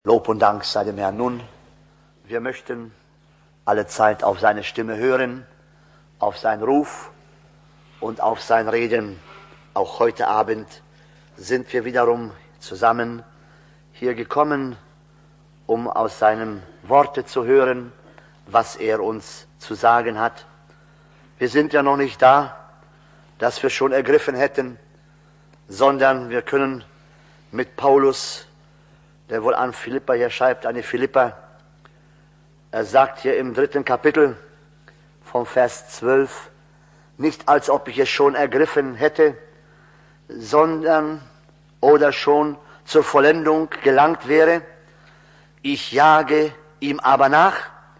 Lob und Dank sei dem Herrn. Nun, wir möchten alle Zeit auf seine Stimme hören, auf seinen Ruf und auf sein Reden. Auch heute Abend sind wir wiederum zusammen hier gekommen, um aus seinem Worte zu hören, was er uns zu sagen hat. Wir sind ja noch nicht da, dass wir schon ergriffen hätten, sondern wir können mit Paulus, der wohl an Philippa hier schreibt, an die Philipper, er sagt hier im 3. Kapitel vom Vers 12, nicht als ob ich es schon ergriffen hätte, sondern oder schon zur Vollendung gelangt wäre. Ich jage ihm aber nach,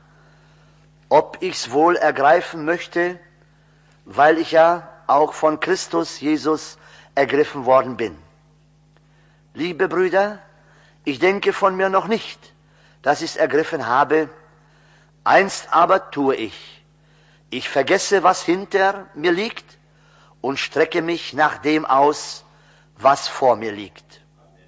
ob ich's wohl ergreifen möchte, weil ich ja auch von Christus Jesus ergriffen worden bin. Liebe Brüder, ich denke von mir noch nicht, dass ich's ergriffen habe. Einst aber tue ich. Ich vergesse, was hinter mir liegt und strecke mich nach dem aus, was vor mir liegt.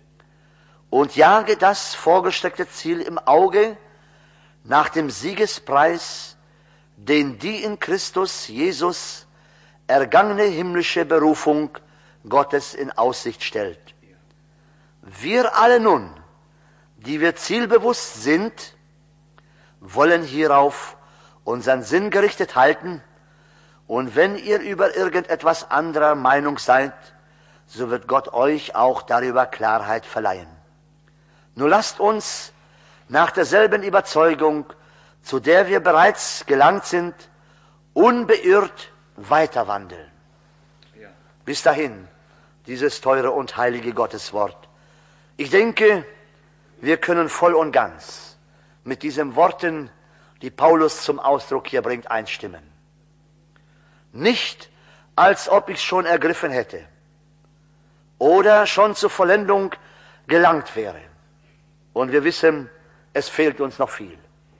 Und jage das vorgestreckte Ziel im Auge nach dem Siegespreis, den die in Christus Jesus ergangene himmlische Berufung Gottes in Aussicht stellt. Wir alle nun, die wir zielbewusst sind, wollen hierauf unseren Sinn gerichtet halten, und wenn ihr über irgendetwas anderer Meinung seid, so wird Gott euch auch darüber Klarheit verleihen. Nur lasst uns nach derselben Überzeugung, zu der wir bereits gelangt sind, unbeirrt weiterwandeln. Ja. Bis dahin, dieses teure und heilige Gotteswort. Ich denke, wir können voll und ganz mit diesen Worten, die Paulus zum Ausdruck hier bringt, einstimmen. Nicht, als ob ich schon ergriffen hätte oder schon zur Vollendung gelangt wäre. Und wir wissen, es fehlt uns noch viel.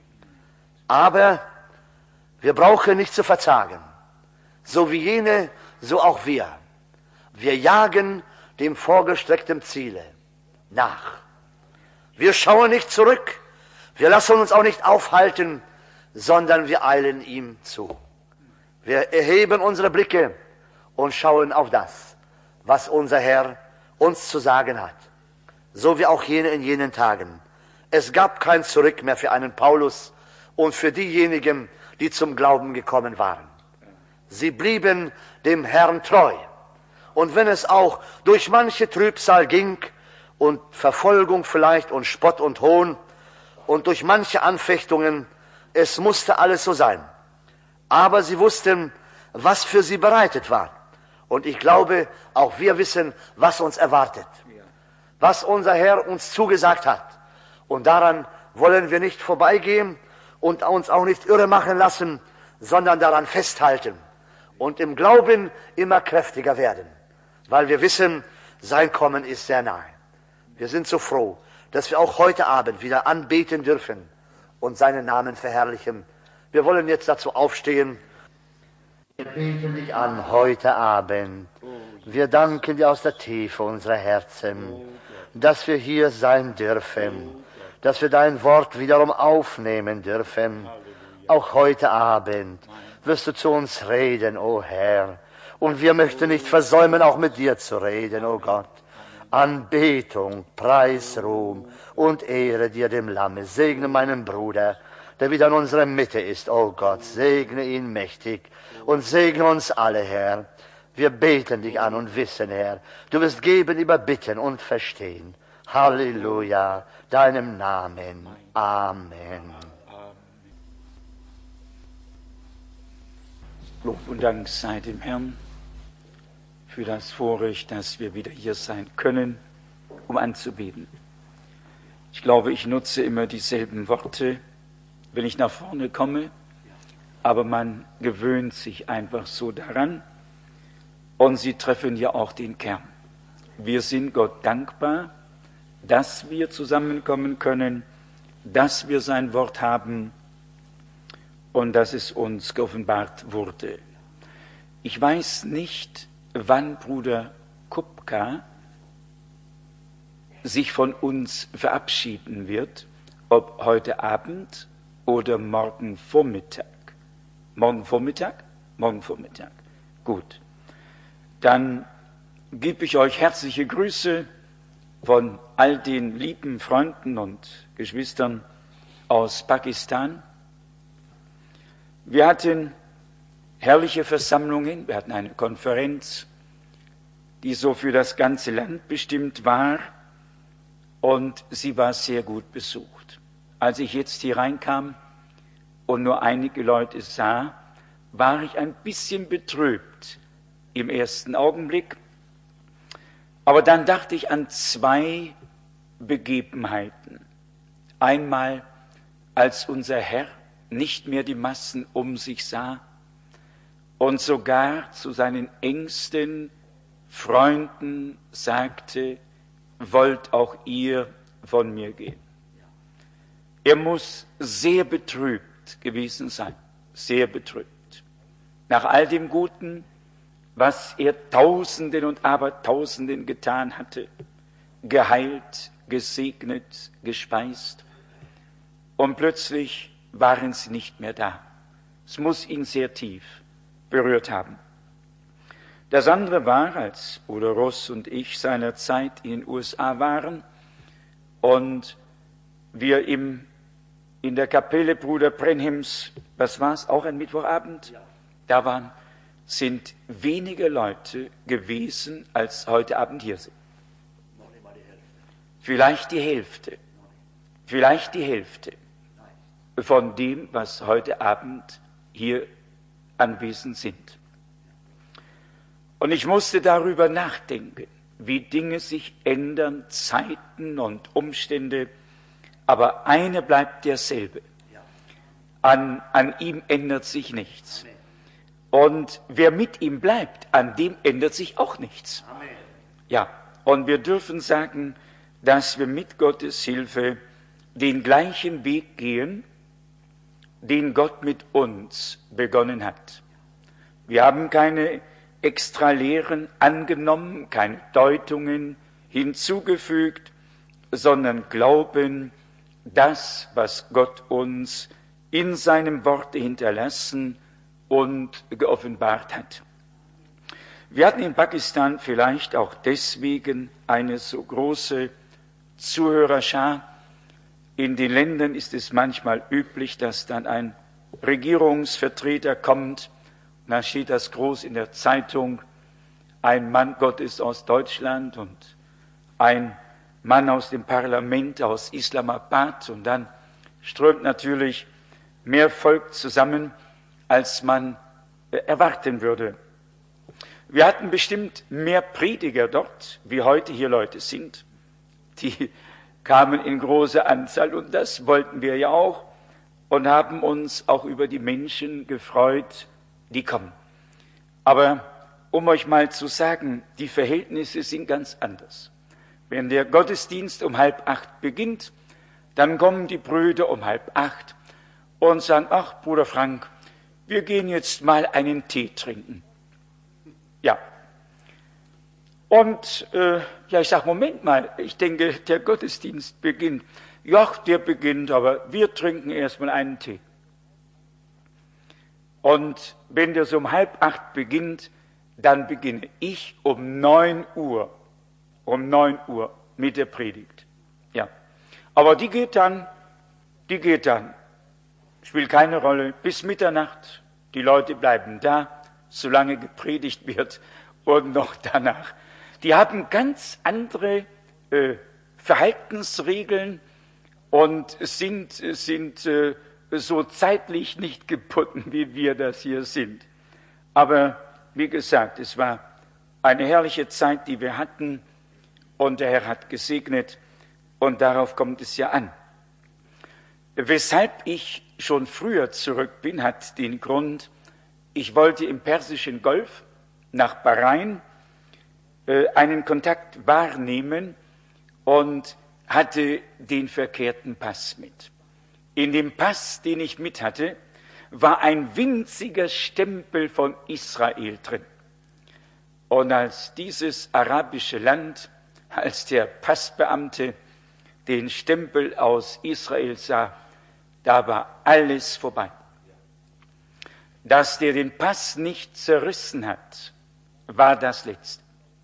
Aber wir brauchen nicht zu verzagen. So wie jene, so auch wir. Wir jagen dem vorgestreckten Ziele nach. Wir schauen nicht zurück, wir lassen uns auch nicht aufhalten, sondern wir eilen ihm zu. Wir erheben unsere Blicke und schauen auf das, was unser Herr uns zu sagen hat. So wie auch jene in jenen Tagen. Es gab kein Zurück mehr für einen Paulus und für diejenigen, die zum Glauben gekommen waren. Sie blieben dem Herrn treu. Und wenn es auch durch manche Trübsal ging und Verfolgung vielleicht und Spott und Hohn und durch manche Anfechtungen, es musste alles so sein. Aber sie wussten, was für sie bereitet war. Und ich glaube, auch wir wissen, was uns erwartet. Was unser Herr uns zugesagt hat. Und daran wollen wir nicht vorbeigehen und uns auch nicht irre machen lassen, sondern daran festhalten und im Glauben immer kräftiger werden. Weil wir wissen, sein Kommen ist sehr nahe. Wir sind so froh, dass wir auch heute Abend wieder anbeten dürfen und seinen Namen verherrlichen. Wir wollen jetzt dazu aufstehen. Wir beten dich an heute Abend. Wir danken dir aus der Tiefe unserer Herzen, dass wir hier sein dürfen, dass wir dein Wort wiederum aufnehmen dürfen. Auch heute Abend wirst du zu uns reden, o Herr. Und wir möchten nicht versäumen, auch mit dir zu reden, o Gott. Anbetung, Preis, Ruhm und Ehre dir, dem Lamme. Segne meinen Bruder, der wieder in unserer Mitte ist, o Gott. Segne ihn mächtig und segne uns alle, Herr. Wir beten dich an und wissen, Herr, du wirst geben, überbitten und verstehen. Halleluja, deinem Namen. Amen. Lob und Dank sei dem Herrn für das Vorrecht, dass wir wieder hier sein können, um anzubeten. Ich glaube, ich nutze immer dieselben Worte, wenn ich nach vorne komme, aber man gewöhnt sich einfach so daran und sie treffen ja auch den Kern. Wir sind Gott dankbar, dass wir zusammenkommen können, dass wir sein Wort haben und dass es uns geoffenbart wurde. Ich weiß nicht, wann Bruder Kupka sich von uns verabschieden wird, ob heute Abend oder morgen Vormittag. Morgen Vormittag? Morgen Vormittag. Gut. Dann gebe ich euch herzliche Grüße von all den lieben Freunden und Geschwistern aus Pakistan. Wir hatten herrliche Versammlungen, wir hatten eine Konferenz, die so für das ganze Land bestimmt war, und sie war sehr gut besucht. Als ich jetzt hier reinkam und nur einige Leute sah, war ich ein bisschen betrübt im ersten Augenblick. Aber dann dachte ich an zwei Begebenheiten. Einmal, als unser Herr nicht mehr die Massen um sich sah und sogar zu seinen engsten Freunden sagte, wollt auch ihr von mir gehen. Er muss sehr betrübt gewesen sein, sehr betrübt. Nach all dem Guten, was er Tausenden und Abertausenden getan hatte, geheilt, gesegnet, gespeist, und plötzlich waren sie nicht mehr da. Es muss ihn sehr tief berührt haben. Das andere war, als Bruder Ross und ich seinerzeit in den USA waren und wir in der Kapelle Bruder Brenhims, was war es, auch ein Mittwochabend, da waren, sind weniger Leute gewesen, als heute Abend hier sind. Vielleicht die Hälfte von dem, was heute Abend hier anwesend sind. Und ich musste darüber nachdenken, wie Dinge sich ändern, Zeiten und Umstände, aber eine bleibt derselbe. An ihm ändert sich nichts. Und wer mit ihm bleibt, an dem ändert sich auch nichts. Ja, und wir dürfen sagen, dass wir mit Gottes Hilfe den gleichen Weg gehen, den Gott mit uns begonnen hat. Wir haben keine extra Lehren angenommen, keine Deutungen hinzugefügt, sondern glauben, das, was Gott uns in seinem Worte hinterlassen und geoffenbart hat. Wir hatten in Pakistan vielleicht auch deswegen eine so große Zuhörerschar. In den Ländern ist es manchmal üblich, dass dann ein Regierungsvertreter kommt, und dann steht das groß in der Zeitung, ein Mann Gottes aus Deutschland und ein Mann aus dem Parlament aus Islamabad, und dann strömt natürlich mehr Volk zusammen, als man erwarten würde. Wir hatten bestimmt mehr Prediger dort, wie heute hier Leute sind. Die kamen in großer Anzahl, und das wollten wir ja auch, und haben uns auch über die Menschen gefreut, die kommen. Aber um euch mal zu sagen, die Verhältnisse sind ganz anders. Wenn der Gottesdienst um 7:30 beginnt, dann kommen die Brüder um 7:30 und sagen, ach Bruder Frank, wir gehen jetzt mal einen Tee trinken. Ja. Und ich sage, Moment mal, ich denke, der Gottesdienst beginnt. Ja, der beginnt, aber wir trinken erstmal einen Tee. Und wenn der so um 7:30 beginnt, dann beginne ich um 9 Uhr mit der Predigt. Ja. Aber die geht dann, spielt keine Rolle, bis Mitternacht. Die Leute bleiben da, solange gepredigt wird und noch danach. Die haben ganz andere Verhaltensregeln und sind so zeitlich nicht gebunden, wie wir das hier sind. Aber wie gesagt, es war eine herrliche Zeit, die wir hatten, und der Herr hat gesegnet, und darauf kommt es ja an. Weshalb ich schon früher zurück bin, hat den Grund, ich wollte im Persischen Golf nach Bahrain einen Kontakt wahrnehmen und hatte den verkehrten Pass mit. In dem Pass, den ich mit hatte, war ein winziger Stempel von Israel drin. Und als dieses arabische Land als der Passbeamte den Stempel aus Israel sah, da war alles vorbei. Dass der den Pass nicht zerrissen hat, war das Letzte.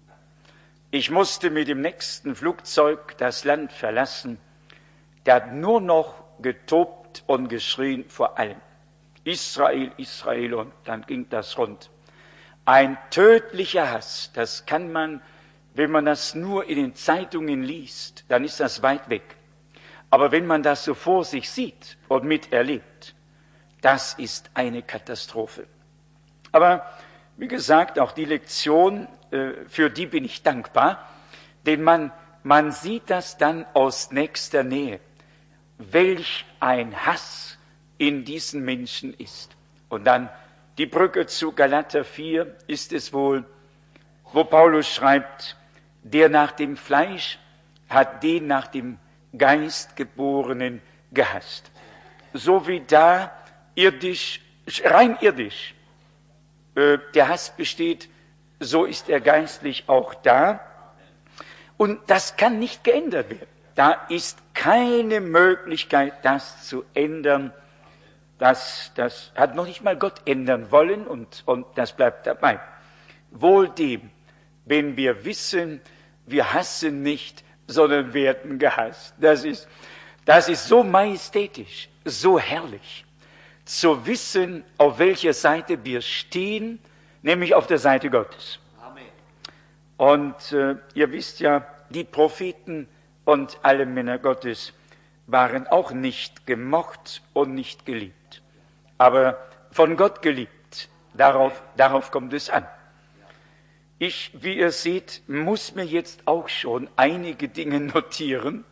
Ich musste mit dem nächsten Flugzeug das Land verlassen. Der hat nur noch getobt und geschrien vor allem. Israel, Israel, und dann ging das rund. Ein tödlicher Hass, das kann man, wenn man das nur in den Zeitungen liest, dann ist das weit weg. Aber wenn man das so vor sich sieht und miterlebt, das ist eine Katastrophe. Aber wie gesagt, auch die Lektion, für die bin ich dankbar, denn man sieht das dann aus nächster Nähe, welch ein Hass in diesen Menschen ist. Und dann die Brücke zu Galater 4 ist es wohl, wo Paulus schreibt, der nach dem Fleisch hat den nach dem Geist Geborenen gehasst. So wie da irdisch, rein irdisch, der Hass besteht, so ist er geistlich auch da. Und das kann nicht geändert werden. Da ist keine Möglichkeit, das zu ändern. Das hat noch nicht mal Gott ändern wollen und das bleibt dabei. Wohl dem, wenn wir wissen, wir hassen nicht, sondern werden gehasst. Das ist so majestätisch, so herrlich, zu wissen, auf welcher Seite wir stehen, nämlich auf der Seite Gottes. Amen. Und ihr wisst ja, die Propheten und alle Männer Gottes waren auch nicht gemocht und nicht geliebt, aber von Gott geliebt. Darauf kommt es an. Ich, wie ihr seht, muss mir jetzt auch schon einige Dinge notieren,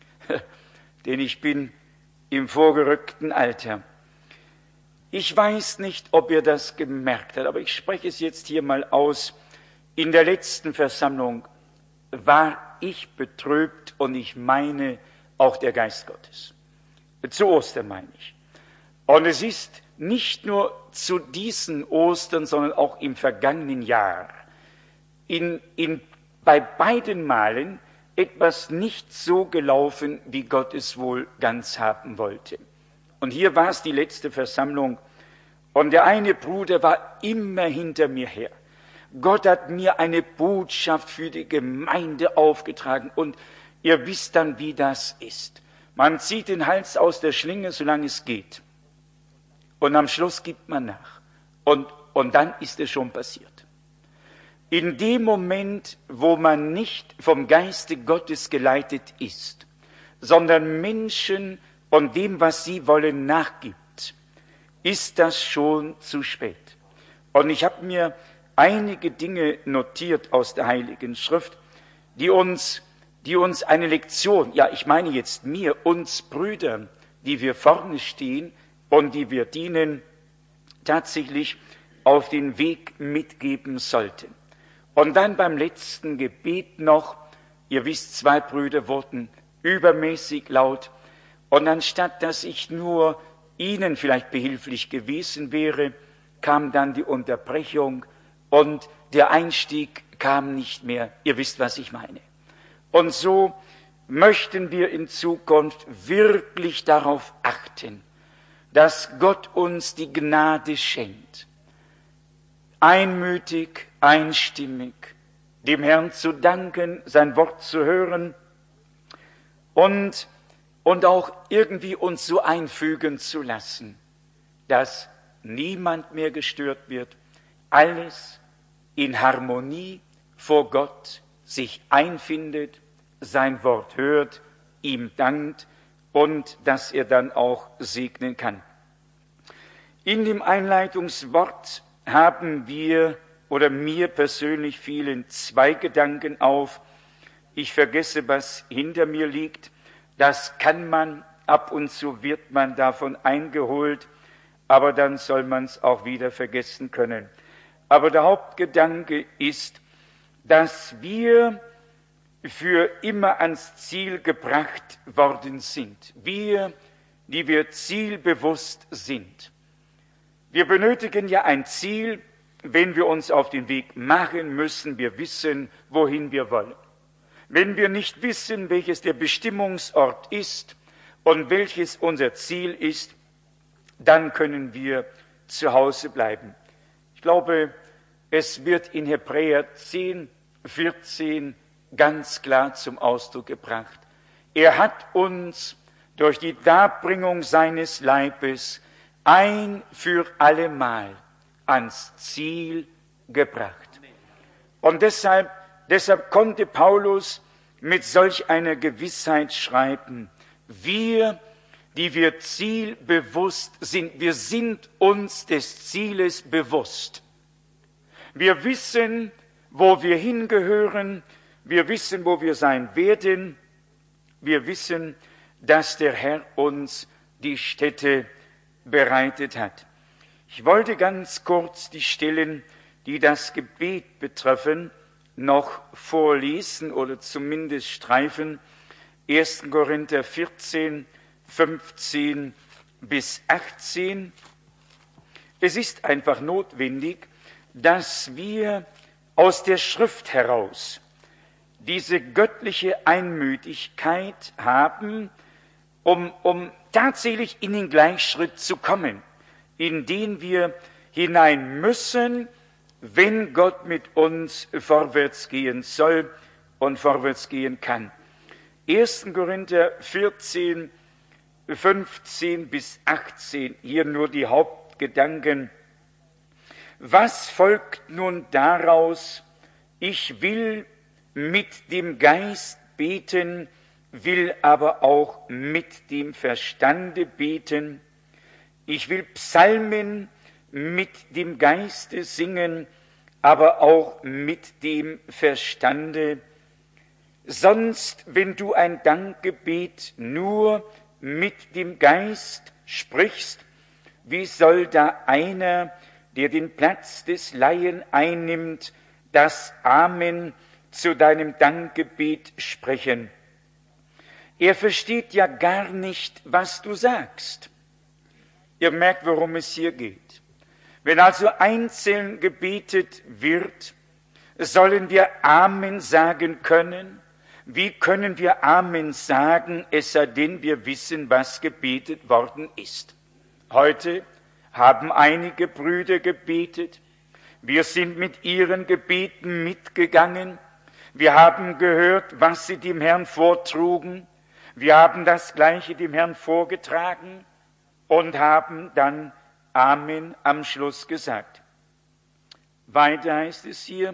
denn ich bin im vorgerückten Alter. Ich weiß nicht, ob ihr das gemerkt habt, aber ich spreche es jetzt hier mal aus. In der letzten Versammlung war ich betrübt und ich meine auch der Geist Gottes. Zu Ostern meine ich. Und es ist nicht nur zu diesen Ostern, sondern auch im vergangenen Jahr bei beiden Malen etwas nicht so gelaufen, wie Gott es wohl ganz haben wollte. Und hier war es die letzte Versammlung und der eine Bruder war immer hinter mir her. Gott hat mir eine Botschaft für die Gemeinde aufgetragen und ihr wisst dann, wie das ist. Man zieht den Hals aus der Schlinge, solange es geht. Und am Schluss gibt man nach. Und dann ist es schon passiert. In dem Moment, wo man nicht vom Geiste Gottes geleitet ist, sondern Menschen und dem, was sie wollen, nachgibt, ist das schon zu spät. Und ich habe mir einige Dinge notiert aus der Heiligen Schrift, die uns eine Lektion, ja, ich meine jetzt uns Brüdern, die wir vorne stehen und die wir dienen, tatsächlich auf den Weg mitgeben sollten. Und dann beim letzten Gebet noch, ihr wisst, 2 Brüder wurden übermäßig laut. Und anstatt dass ich nur ihnen vielleicht behilflich gewesen wäre, kam dann die Unterbrechung und der Einstieg kam nicht mehr. Ihr wisst, was ich meine. Und so möchten wir in Zukunft wirklich darauf achten, dass Gott uns die Gnade schenkt, einmütig, einstimmig, dem Herrn zu danken, sein Wort zu hören und auch irgendwie uns so einfügen zu lassen, dass niemand mehr gestört wird, alles in Harmonie vor Gott sich einfindet, sein Wort hört, ihm dankt und dass er dann auch segnen kann. In dem Einleitungswort haben wir oder mir persönlich fielen 2 Gedanken auf. Ich vergesse, was hinter mir liegt. Das kann man, ab und zu wird man davon eingeholt, aber dann soll man es auch wieder vergessen können. Aber der Hauptgedanke ist, dass wir für immer ans Ziel gebracht worden sind. Wir, die wir zielbewusst sind. Wir benötigen ja ein Ziel, wenn wir uns auf den Weg machen, müssen wir wissen, wohin wir wollen. Wenn wir nicht wissen, welches der Bestimmungsort ist und welches unser Ziel ist, dann können wir zu Hause bleiben. Ich glaube, es wird in Hebräer 10, 14 ganz klar zum Ausdruck gebracht. Er hat uns durch die Darbringung seines Leibes ein für allemal ans Ziel gebracht. Und deshalb konnte Paulus mit solch einer Gewissheit schreiben, wir, die wir zielbewusst sind, wir sind uns des Zieles bewusst. Wir wissen, wo wir hingehören, wir wissen, wo wir sein werden, wir wissen, dass der Herr uns die Stätte bereitet hat. Ich wollte ganz kurz die Stellen, die das Gebet betreffen, noch vorlesen oder zumindest streifen. 1. Korinther 14, 15 bis 18. Es ist einfach notwendig, dass wir aus der Schrift heraus diese göttliche Einmütigkeit haben, um tatsächlich in den Gleichschritt zu kommen, in den wir hinein müssen, wenn Gott mit uns vorwärts gehen soll und vorwärts gehen kann. 1. Korinther 14, 15 bis 18, hier nur die Hauptgedanken. Was folgt nun daraus? Ich will mit dem Geist beten, will aber auch mit dem Verstande beten. Ich will Psalmen mit dem Geiste singen, aber auch mit dem Verstande. Sonst, wenn du ein Dankgebet nur mit dem Geist sprichst, wie soll da einer, der den Platz des Laien einnimmt, das Amen zu deinem Dankgebet sprechen? Er versteht ja gar nicht, was du sagst. Ihr merkt, worum es hier geht. Wenn also einzeln gebetet wird, sollen wir Amen sagen können. Wie können wir Amen sagen, es sei denn, wir wissen, was gebetet worden ist? Heute haben einige Brüder gebetet. Wir sind mit ihren Gebeten mitgegangen. Wir haben gehört, was sie dem Herrn vortrugen. Wir haben das Gleiche dem Herrn vorgetragen und haben dann Amen am Schluss gesagt. Weiter heißt es hier,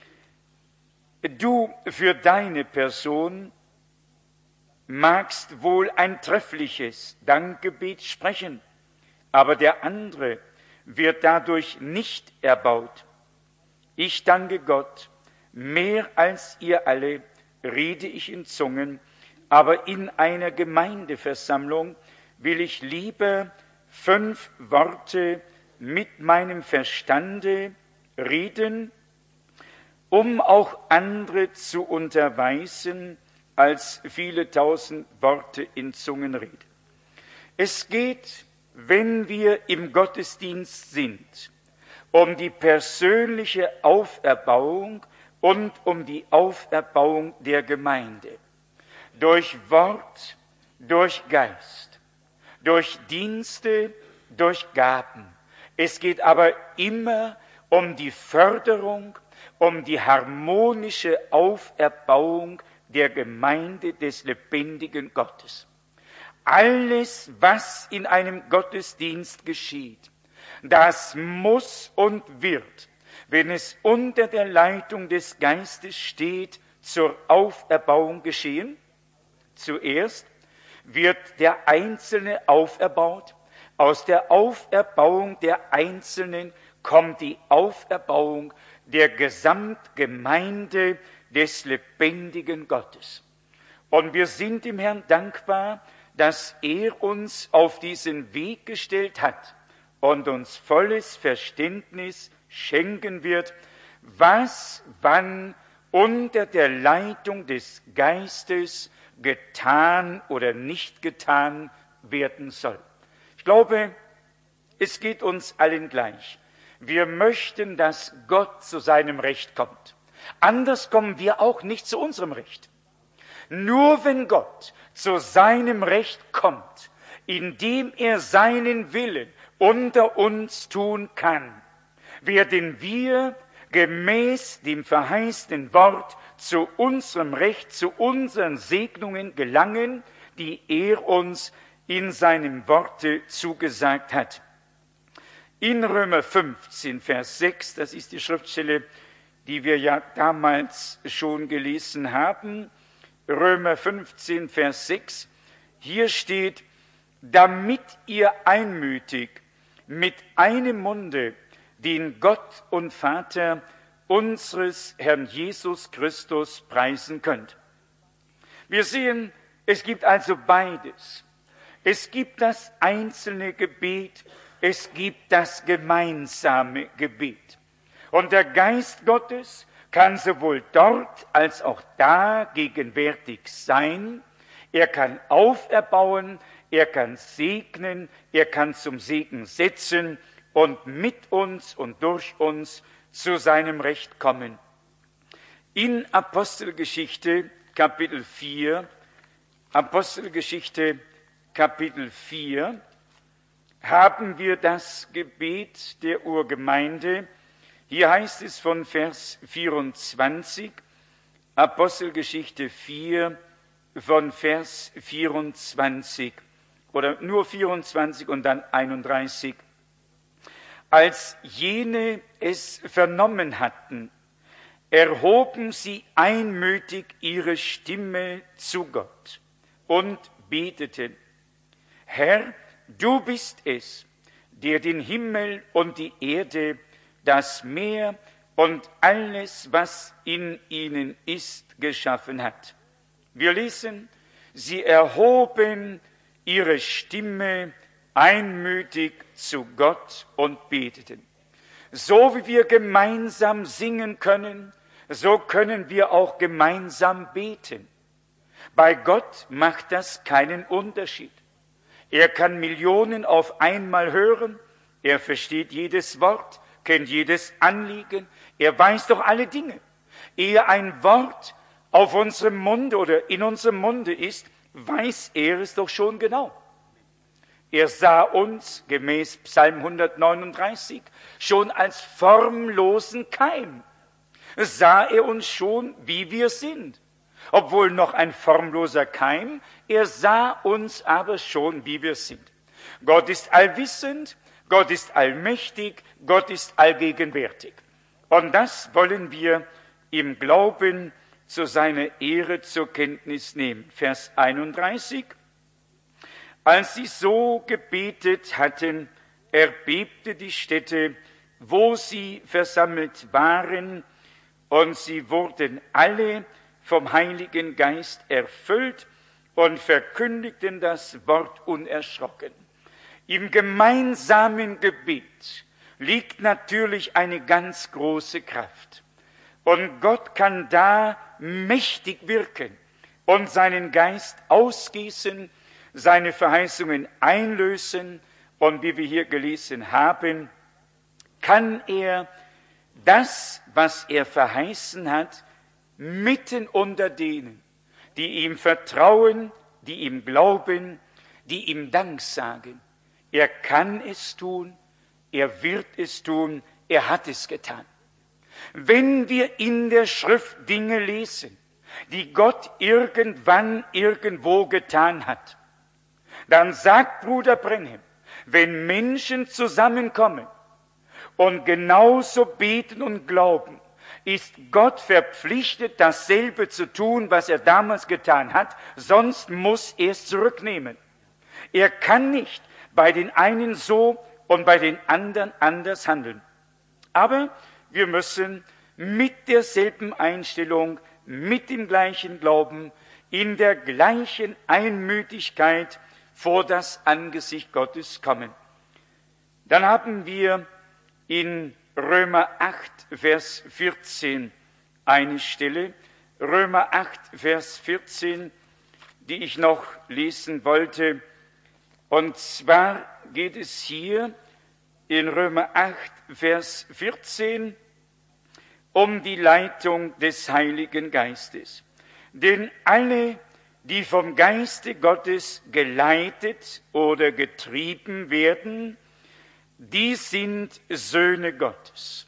du für deine Person magst wohl ein treffliches Dankgebet sprechen, aber der andere wird dadurch nicht erbaut. Ich danke Gott, mehr als ihr alle rede ich in Zungen, aber in einer Gemeindeversammlung will ich lieber 5 Worte mit meinem Verstande reden, um auch andere zu unterweisen, als viele tausend Worte in Zungenrede. Es geht, wenn wir im Gottesdienst sind, um die persönliche Auferbauung und um die Auferbauung der Gemeinde. Durch Wort, durch Geist, durch Dienste, durch Gaben. Es geht aber immer um die Förderung, um die harmonische Auferbauung der Gemeinde des lebendigen Gottes. Alles, was in einem Gottesdienst geschieht, das muss und wird, wenn es unter der Leitung des Geistes steht, zur Auferbauung geschehen. Zuerst wird der Einzelne auferbaut. Aus der Auferbauung der Einzelnen kommt die Auferbauung der Gesamtgemeinde des lebendigen Gottes. Und wir sind dem Herrn dankbar, dass er uns auf diesen Weg gestellt hat und uns volles Verständnis schenken wird, was wann unter der Leitung des Geistes getan oder nicht getan werden soll. Ich glaube, es geht uns allen gleich. Wir möchten, dass Gott zu seinem Recht kommt. Anders kommen wir auch nicht zu unserem Recht. Nur wenn Gott zu seinem Recht kommt, indem er seinen Willen unter uns tun kann, werden wir gemäß dem verheißenen Wort zu unserem Recht, zu unseren Segnungen gelangen, die er uns in seinem Worte zugesagt hat. In Römer 15, Vers 6, das ist die Schriftstelle, die wir ja damals schon gelesen haben, Römer 15, Vers 6, hier steht, damit ihr einmütig mit einem Munde den Gott und Vater unseres Herrn Jesus Christus preisen könnt. Wir sehen, es gibt also beides. Es gibt das einzelne Gebet, es gibt das gemeinsame Gebet. Und der Geist Gottes kann sowohl dort als auch da gegenwärtig sein. Er kann auferbauen, er kann segnen, er kann zum Segen setzen und mit uns und durch uns zu seinem Recht kommen. In Apostelgeschichte Kapitel 4, haben wir das Gebet der Urgemeinde. Hier heißt es von Vers 24, Apostelgeschichte 4, von Vers 24, oder nur 24 und dann 31. Als jene es vernommen hatten, erhoben sie einmütig ihre Stimme zu Gott und beteten, Herr, du bist es, der den Himmel und die Erde, das Meer und alles, was in ihnen ist, geschaffen hat. Wir lesen, sie erhoben ihre Stimme einmütig zu Gott und beteten. So wie wir gemeinsam singen können, so können wir auch gemeinsam beten. Bei Gott macht das keinen Unterschied. Er kann Millionen auf einmal hören, er versteht jedes Wort, kennt jedes Anliegen, er weiß doch alle Dinge. Ehe ein Wort auf unserem Munde oder in unserem Munde ist, weiß er es doch schon genau. Er sah uns, gemäß Psalm 139, schon als formlosen Keim. Sah er uns schon, wie wir sind. Obwohl noch ein formloser Keim, er sah uns aber schon, wie wir sind. Gott ist allwissend, Gott ist allmächtig, Gott ist allgegenwärtig. Und das wollen wir im Glauben zu seiner Ehre zur Kenntnis nehmen. Vers 31. Als sie so gebetet hatten, erbebte die Stätte, wo sie versammelt waren, und sie wurden alle vom Heiligen Geist erfüllt und verkündigten das Wort unerschrocken. Im gemeinsamen Gebet liegt natürlich eine ganz große Kraft. Und Gott kann da mächtig wirken und seinen Geist ausgießen, seine Verheißungen einlösen. Und wie wir hier gelesen haben, kann er das, was er verheißen hat, mitten unter denen, die ihm vertrauen, die ihm glauben, die ihm Dank sagen. Er kann es tun, er wird es tun, er hat es getan. Wenn wir in der Schrift Dinge lesen, die Gott irgendwann, irgendwo getan hat, dann sagt Bruder Branham, wenn Menschen zusammenkommen und genauso beten und glauben, ist Gott verpflichtet, dasselbe zu tun, was er damals getan hat, sonst muss er es zurücknehmen. Er kann nicht bei den einen so und bei den anderen anders handeln. Aber wir müssen mit derselben Einstellung, mit dem gleichen Glauben, in der gleichen Einmütigkeit vor das Angesicht Gottes kommen. Dann haben wir in Römer 8, Vers 14 eine Stelle, Römer 8, Vers 14, die ich noch lesen wollte. Und zwar geht es hier in Römer 8, Vers 14 um die Leitung des Heiligen Geistes. Denn alle, die vom Geiste Gottes geleitet oder getrieben werden, die sind Söhne Gottes.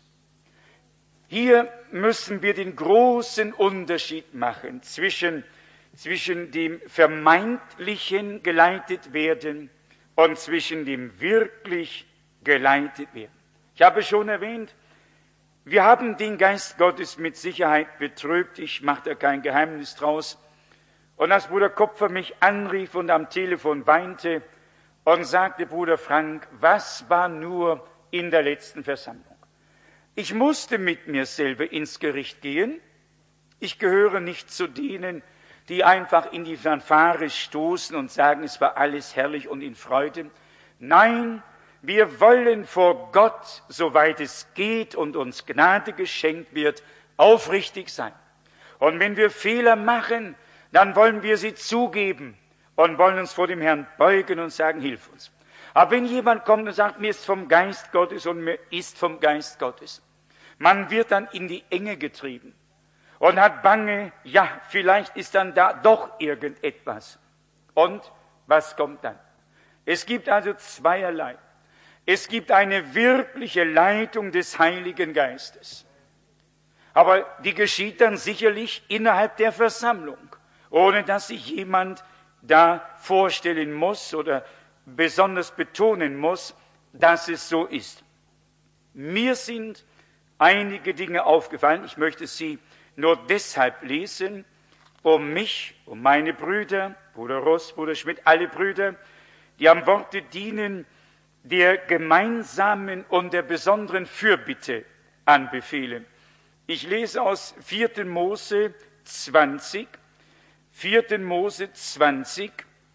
Hier müssen wir den großen Unterschied machen zwischen dem vermeintlichen geleitet werden und zwischen dem wirklich geleitet werden. Ich habe schon erwähnt, wir haben den Geist Gottes mit Sicherheit betrübt. Ich mache da kein Geheimnis draus. Und als Bruder Kupfer mich anrief und am Telefon weinte und sagte, Bruder Frank, was war nur in der letzten Versammlung? Ich musste mit mir selber ins Gericht gehen. Ich gehöre nicht zu denen, die einfach in die Fanfare stoßen und sagen, es war alles herrlich und in Freude. Nein, wir wollen vor Gott, soweit es geht und uns Gnade geschenkt wird, aufrichtig sein. Und wenn wir Fehler machen, dann wollen wir sie zugeben und wollen uns vor dem Herrn beugen und sagen, hilf uns. Aber wenn jemand kommt und sagt, mir ist vom Geist Gottes und mir ist vom Geist Gottes, man wird dann in die Enge getrieben und hat Bange, ja, vielleicht ist dann da doch irgendetwas. Und was kommt dann? Es gibt also zweierlei. Es gibt eine wirkliche Leitung des Heiligen Geistes. Aber die geschieht dann sicherlich innerhalb der Versammlung, ohne dass sich jemand da vorstellen muss oder besonders betonen muss, dass es so ist. Mir sind einige Dinge aufgefallen. Ich möchte sie nur deshalb lesen, um mich, um meine Brüder, Bruder Ross, Bruder Schmidt, alle Brüder, die am Worte dienen, der gemeinsamen und der besonderen Fürbitte anbefehlen. Ich lese aus 4. Mose 20, 4. Mose 20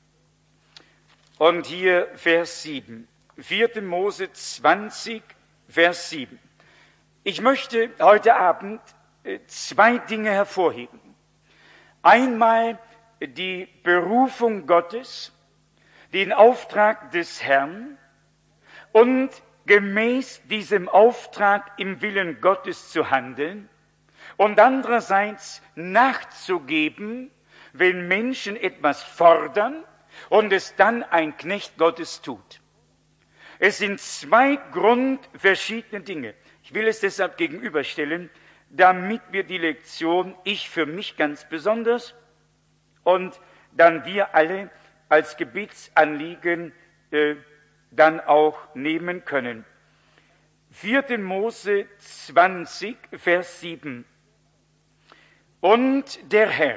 und hier Vers 7. 4. Mose 20, Vers 7. Ich möchte heute Abend zwei Dinge hervorheben. Einmal die Berufung Gottes, den Auftrag des Herrn und gemäß diesem Auftrag im Willen Gottes zu handeln und andererseits nachzugeben, wenn Menschen etwas fordern und es dann ein Knecht Gottes tut. Es sind zwei grundverschiedene Dinge. Ich will es deshalb gegenüberstellen, damit wir die Lektion, ich für mich ganz besonders und dann wir alle als Gebetsanliegen dann auch nehmen können. 4. Mose 20, Vers 7. Und der Herr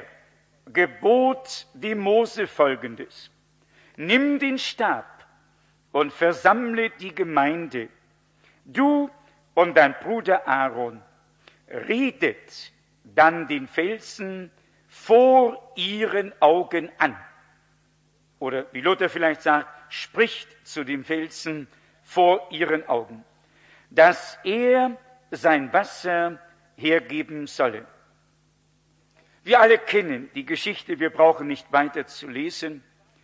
gebot dem Mose Folgendes: Nimm den Stab und versammle die Gemeinde. Du und dein Bruder Aaron redet dann den Felsen vor ihren Augen an. Oder wie Luther vielleicht sagt, spricht zu dem Felsen vor ihren Augen, dass er sein Wasser hergeben solle. Wir alle kennen die Geschichte, wir brauchen nicht weiter zu lesen.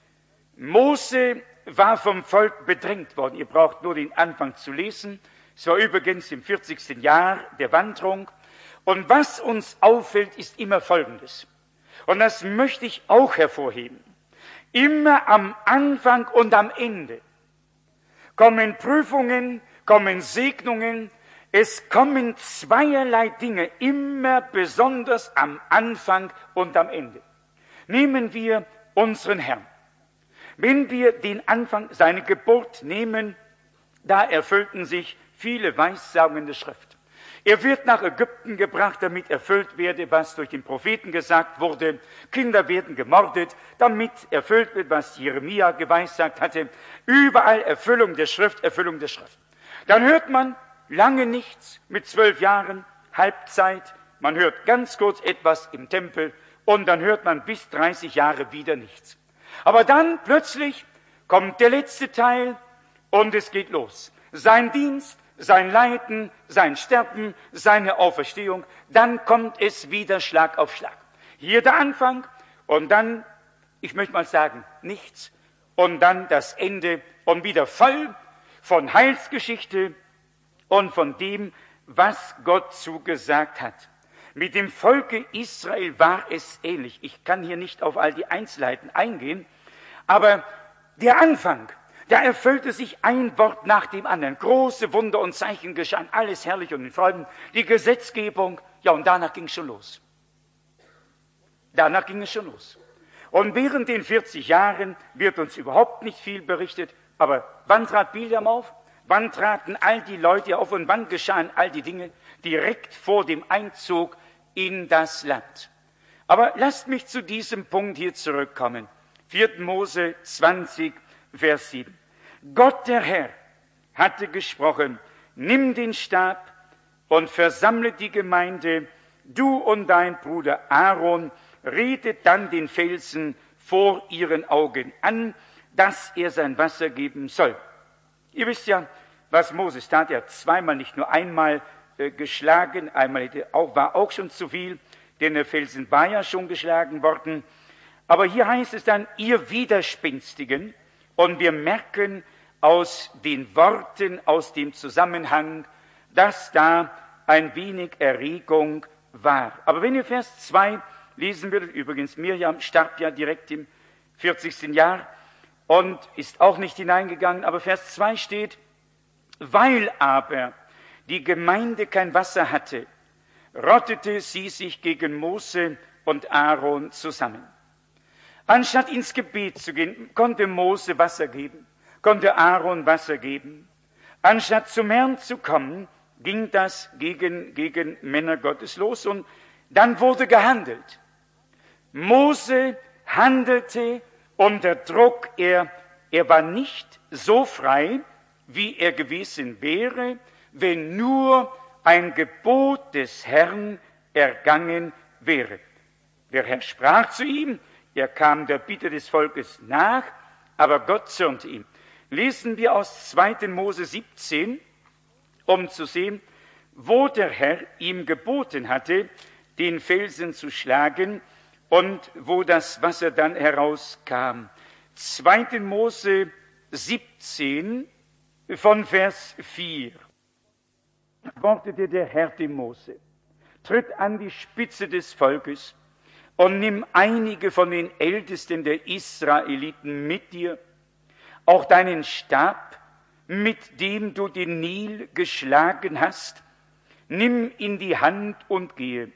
Mose war vom Volk bedrängt worden. Ihr braucht nur den Anfang zu lesen. Es war übrigens im 40. Jahr der Wanderung. Und was uns auffällt, ist immer Folgendes. Und das möchte ich auch hervorheben. Immer am Anfang und am Ende kommen Prüfungen, kommen Segnungen, es kommen zweierlei Dinge, immer besonders am Anfang und am Ende. Nehmen wir unseren Herrn. Wenn wir den Anfang, seine Geburt nehmen, da erfüllten sich viele Weissagungen der Schrift. Er wird nach Ägypten gebracht, damit erfüllt werde, was durch den Propheten gesagt wurde. Kinder werden gemordet, damit erfüllt wird, was Jeremia geweissagt hatte. Überall Erfüllung der Schrift, Erfüllung der Schrift. Dann hört man lange nichts, mit 12 Jahren, Halbzeit. Man hört ganz kurz etwas im Tempel und dann hört man bis 30 Jahre wieder nichts. Aber dann plötzlich kommt der letzte Teil und es geht los. Sein Dienst, sein Leiden, sein Sterben, seine Auferstehung, dann kommt es wieder Schlag auf Schlag. Hier der Anfang und dann, ich möchte mal sagen, nichts und dann das Ende und wieder voll von Heilsgeschichte und von dem, was Gott zugesagt hat. Mit dem Volke Israel war es ähnlich. Ich kann hier nicht auf all die Einzelheiten eingehen, aber der Anfang, da erfüllte sich ein Wort nach dem anderen. Große Wunder und Zeichen geschahen, alles herrlich und in Freuden. Die Gesetzgebung, ja, und danach ging es schon los. Danach ging es schon los. Und während den 40 Jahren wird uns überhaupt nicht viel berichtet, aber wann trat Bileam auf? Wann traten all die Leute auf und wann geschahen all die Dinge? Direkt vor dem Einzug in das Land. Aber lasst mich zu diesem Punkt hier zurückkommen. 4. Mose 20, Vers 7. Gott der Herr hatte gesprochen, nimm den Stab und versammle die Gemeinde, du und dein Bruder Aaron, redet dann den Felsen vor ihren Augen an, dass er sein Wasser geben soll. Ihr wisst ja, was Moses tat. Er hat zweimal, nicht nur einmal geschlagen, einmal war auch schon zu viel, denn der Felsen war ja schon geschlagen worden. Aber hier heißt es dann, ihr Widerspenstigen, und wir merken aus den Worten, aus dem Zusammenhang, dass da ein wenig Erregung war. Aber wenn ihr Vers 2 lesen würdet, übrigens Mirjam starb ja direkt im 40. Jahr und ist auch nicht hineingegangen, aber Vers 2 steht, weil aber die Gemeinde kein Wasser hatte, rottete sie sich gegen Mose und Aaron zusammen. Anstatt ins Gebet zu gehen, konnte Mose Wasser geben, konnte Aaron Wasser geben. Anstatt zum Herrn zu kommen, ging das gegen Männer Gottes los und dann wurde gehandelt. Mose handelte unter Druck, er war nicht so frei, wie er gewesen wäre, wenn nur ein Gebot des Herrn ergangen wäre. Der Herr sprach zu ihm, er kam der Bitte des Volkes nach, aber Gott zürnte ihm. Lesen wir aus 2. Mose 17, um zu sehen, wo der Herr ihm geboten hatte, den Felsen zu schlagen und wo das Wasser dann herauskam. 2. Mose 17 von Vers 4. Antwortete der Herr dem Mose, tritt an die Spitze des Volkes und nimm einige von den Ältesten der Israeliten mit dir, auch deinen Stab, mit dem du den Nil geschlagen hast, nimm in die Hand und gehe.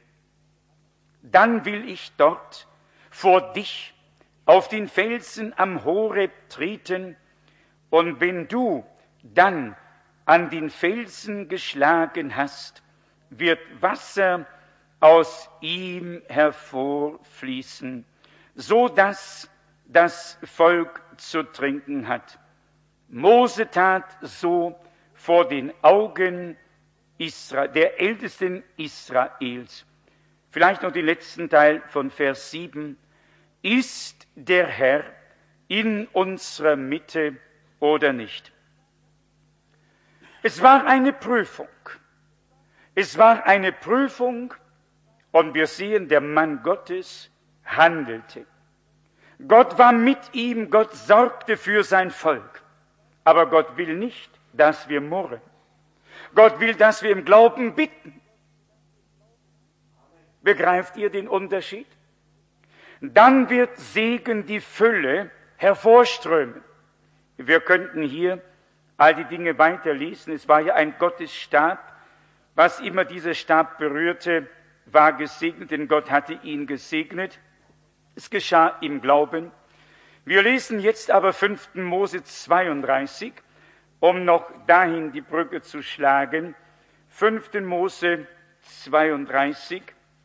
Dann will ich dort vor dich auf den Felsen am Horeb treten, und wenn du dann an den Felsen geschlagen hast, wird Wasser aus ihm hervorfließen, so dass das Volk zu trinken hat. Mose tat so vor den Augen der Ältesten Israels. Vielleicht noch den letzten Teil von Vers 7. Ist der Herr in unserer Mitte oder nicht? Es war eine Prüfung. Es war eine Prüfung, und wir sehen, der Mann Gottes handelte. Gott war mit ihm, Gott sorgte für sein Volk. Aber Gott will nicht, dass wir murren. Gott will, dass wir im Glauben bitten. Begreift ihr den Unterschied? Dann wird Segen, die Fülle, hervorströmen. Wir könnten hier all die Dinge weiterlesen. Es war ja ein Gottesstab. Was immer dieser Stab berührte, war gesegnet, denn Gott hatte ihn gesegnet. Es geschah im Glauben. Wir lesen jetzt aber 5. Mose 32, um noch dahin die Brücke zu schlagen. 5. Mose 32.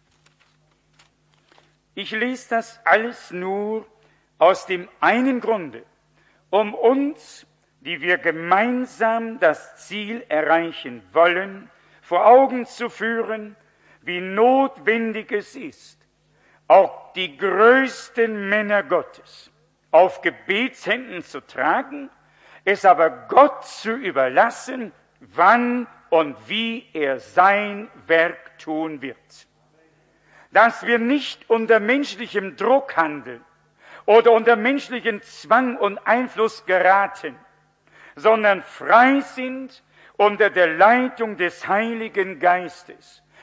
Ich lese das alles nur aus dem einen Grunde, um uns, die wir gemeinsam das Ziel erreichen wollen, vor Augen zu führen, wie notwendig es ist, auch die größten Männer Gottes auf Gebetshänden zu tragen, es aber Gott zu überlassen, wann und wie er sein Werk tun wird. Dass wir nicht unter menschlichem Druck handeln oder unter menschlichen Zwang und Einfluss geraten, sondern frei sind unter der Leitung des Heiligen Geistes,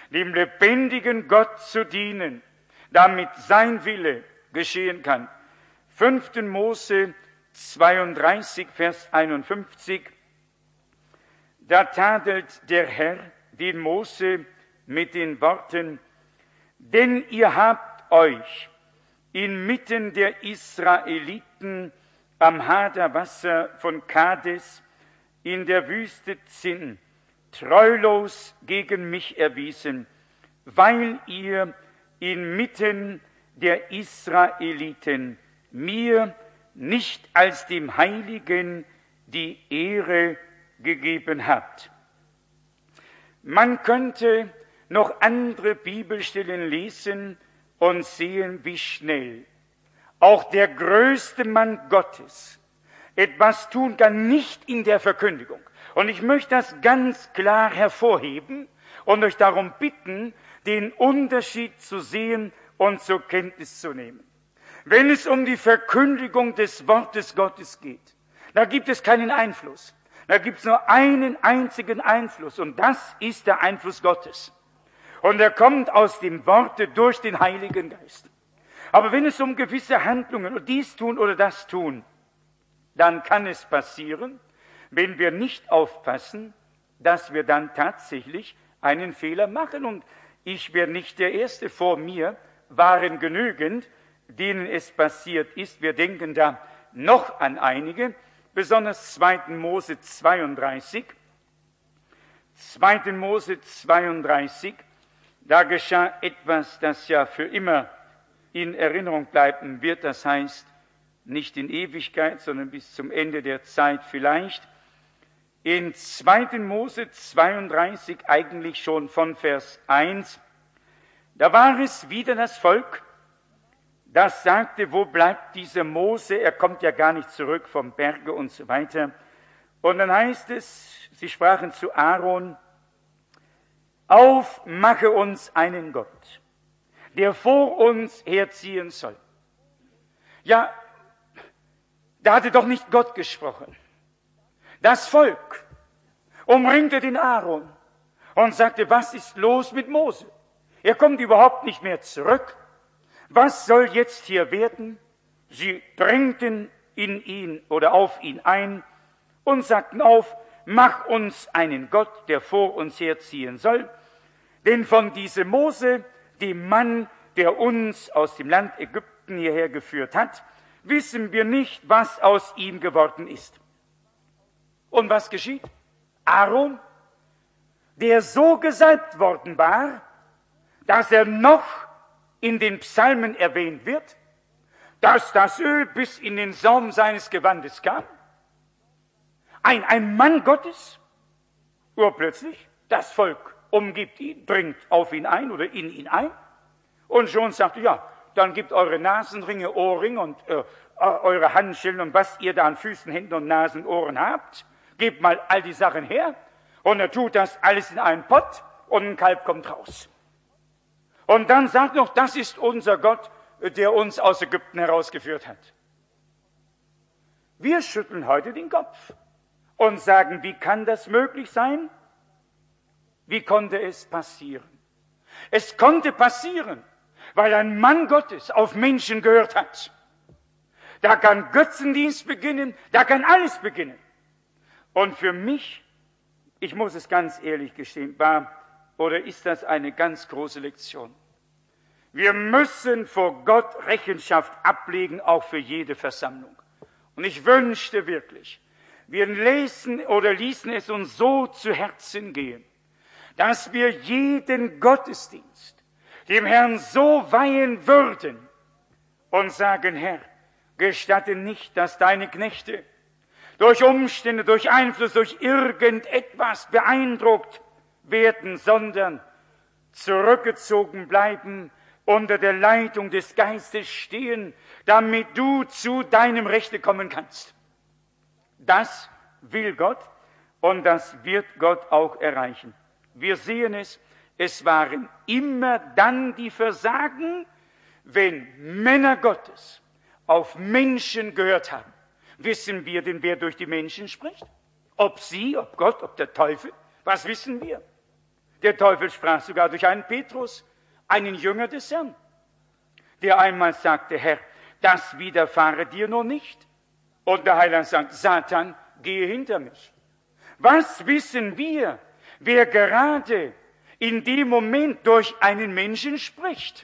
dem lebendigen Gott zu dienen, damit sein Wille geschehen kann. 5. Mose 32, Vers 51, da tadelt der Herr den Mose mit den Worten: Denn ihr habt euch inmitten der Israeliten am Haderwasser von Kades in der Wüste Zin treulos gegen mich erwiesen, weil ihr inmitten der Israeliten mir nicht als dem Heiligen die Ehre gegeben habt. Man könnte noch andere Bibelstellen lesen und sehen, wie schnell auch der größte Mann Gottes etwas tun kann, nicht in der Verkündigung. Und ich möchte das ganz klar hervorheben und euch darum bitten, den Unterschied zu sehen und zur Kenntnis zu nehmen. Wenn es um die Verkündigung des Wortes Gottes geht, da gibt es keinen Einfluss. Da gibt es nur einen einzigen Einfluss, und das ist der Einfluss Gottes. Und er kommt aus dem Worte durch den Heiligen Geist. Aber wenn es um gewisse Handlungen und dies tun oder das tun, dann kann es passieren, wenn wir nicht aufpassen, dass wir dann tatsächlich einen Fehler machen. Und ich wäre nicht der Erste. Vor mir waren genügend, denen es passiert ist. Wir denken da noch an einige, besonders 2. Mose 32. 2. Mose 32, da geschah etwas, das ja für immer in Erinnerung bleiben wird. Das heißt, nicht in Ewigkeit, sondern bis zum Ende der Zeit vielleicht. In 2. Mose 32, eigentlich schon von Vers 1, da war es wieder das Volk, das sagte: Wo bleibt dieser Mose? Er kommt ja gar nicht zurück vom Berge und so weiter. Und dann heißt es, sie sprachen zu Aaron: Auf, mache uns einen Gott, der vor uns herziehen soll. Ja, da hatte doch nicht Gott gesprochen. Das Volk umringte den Aaron und sagte: Was ist los mit Mose? Er kommt überhaupt nicht mehr zurück. Was soll jetzt hier werden? Sie drängten in ihn oder auf ihn ein und sagten: Auf, mach uns einen Gott, der vor uns herziehen soll. Denn von diesem Mose, dem Mann, der uns aus dem Land Ägypten hierher geführt hat, wissen wir nicht, was aus ihm geworden ist. Und was geschieht? Aaron, der so gesalbt worden war, dass er noch in den Psalmen erwähnt wird, dass das Öl bis in den Saum seines Gewandes kam. Ein Mann Gottes, urplötzlich, das Volk umgibt ihn, dringt auf ihn ein oder in ihn ein, und schon sagt er: Ja, dann gebt eure Nasenringe, Ohrringe und eure Handschellen und was ihr da an Füßen, Händen und Nasen, Ohren habt, gebt mal all die Sachen her. Und er tut das alles in einen Pott und ein Kalb kommt raus. Und dann sagt noch: Das ist unser Gott, der uns aus Ägypten herausgeführt hat. Wir schütteln heute den Kopf und sagen: Wie kann das möglich sein? Wie konnte es passieren? Es konnte passieren, weil ein Mann Gottes auf Menschen gehört hat. Da kann Götzendienst beginnen, da kann alles beginnen. Und für mich, ich muss es ganz ehrlich gestehen, ist das eine ganz große Lektion. Wir müssen vor Gott Rechenschaft ablegen, auch für jede Versammlung. Und ich wünschte wirklich, wir ließen es uns so zu Herzen gehen, dass wir jeden Gottesdienst dem Herrn so weihen würden und sagen: Herr, gestatte nicht, dass deine Knechte durch Umstände, durch Einfluss, durch irgendetwas beeindruckt werden, sondern zurückgezogen bleiben, unter der Leitung des Geistes stehen, damit du zu deinem Rechte kommen kannst. Das will Gott und das wird Gott auch erreichen. Wir sehen es waren immer dann die Versagen, wenn Männer Gottes auf Menschen gehört haben. Wissen wir denn, wer durch die Menschen spricht? Ob sie, ob Gott, ob der Teufel? Was wissen wir? Der Teufel sprach sogar durch einen Petrus, einen Jünger des Herrn, der einmal sagte, Herr, das widerfahre dir nur nicht. Und der Heiland sagt, Satan, gehe hinter mich. Was wissen wir, wer gerade in dem Moment durch einen Menschen spricht?